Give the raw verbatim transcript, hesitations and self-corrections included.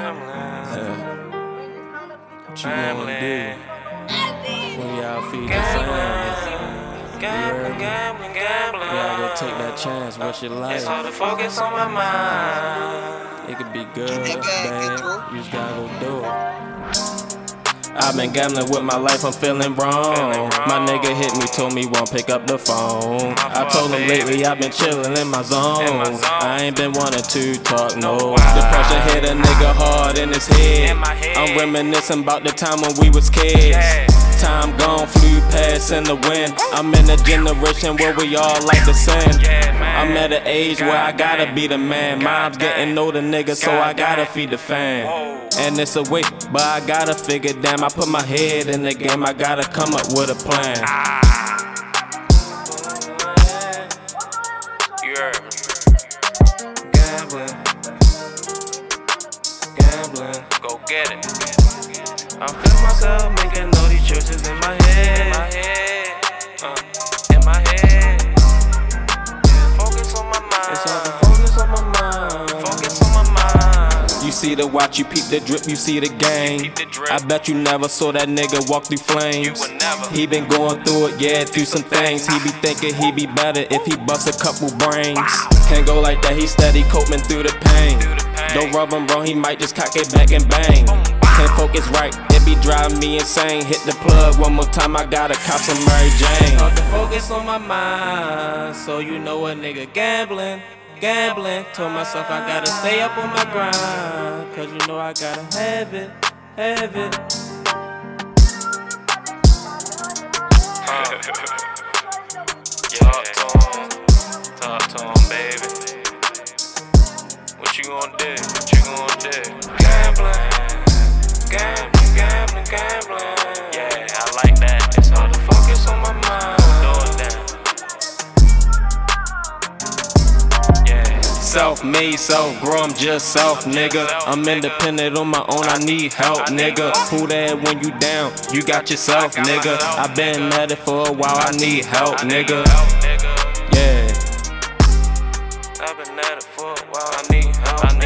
What you gonna do when y'all feed your family? Gambling, gambling, gambling. Y'all go take that chance, rush your life. It's all the focus on my mind. It could be good, bad, you just gotta go do it. I've been gambling with my life, I'm feeling wrong. My nigga hit me, told me won't pick up the phone. I told him lately I've been chillin' in my zone. I ain't been wanting to talk, no. Depression hit a nigga hard in his head. I'm reminiscing about the time when we was kids. Time gone, flew past in the wind. I'm in a generation where we all like to sin. I'm at an age where I gotta be the man. Mom's getting older, nigga, so I gotta feed the fam. And it's a way, but I gotta figure, damn, I put my head in the game, I gotta come up with a plan. Yeah. Gambling, gambling, Go get it. I feel myself making all these choices in my head. In my head. Uh, in my head. Yeah, focus on my mind. It's all the focus on my mind. Focus on my mind. You see the watch, you peep the drip, you see the gang. Peep the drip. I bet you never saw that nigga walk through flames. You would never. He been going through it, yeah, through some things. He be thinking he be better if he bust a couple brains. Can't go like that, he steady coping through the pain. Through the pain. Don't rub him, bro, he might just cock it back and bang. Can't focus right, it be driving me insane. Hit the plug one more time, I gotta cop some Mary Jane. Hard to focus on my mind, so you know a nigga gambling, gambling. Told myself I gotta stay up on my grind, cause you know I gotta have it, have it. Talk to him. Talk to him, baby. What you gonna do? What you gonna do? Gambling. Gambling, gambling, gambling. Yeah, I like that. It's all the focus on my mind. Do it down. Yeah. Self-made, self-grow, I'm just self, nigga. I'm independent on my own, I need help, nigga. Who that when you down? You got yourself, nigga. I been at it for a while, I need help, nigga. Yeah. I've been at it for a while. I need help.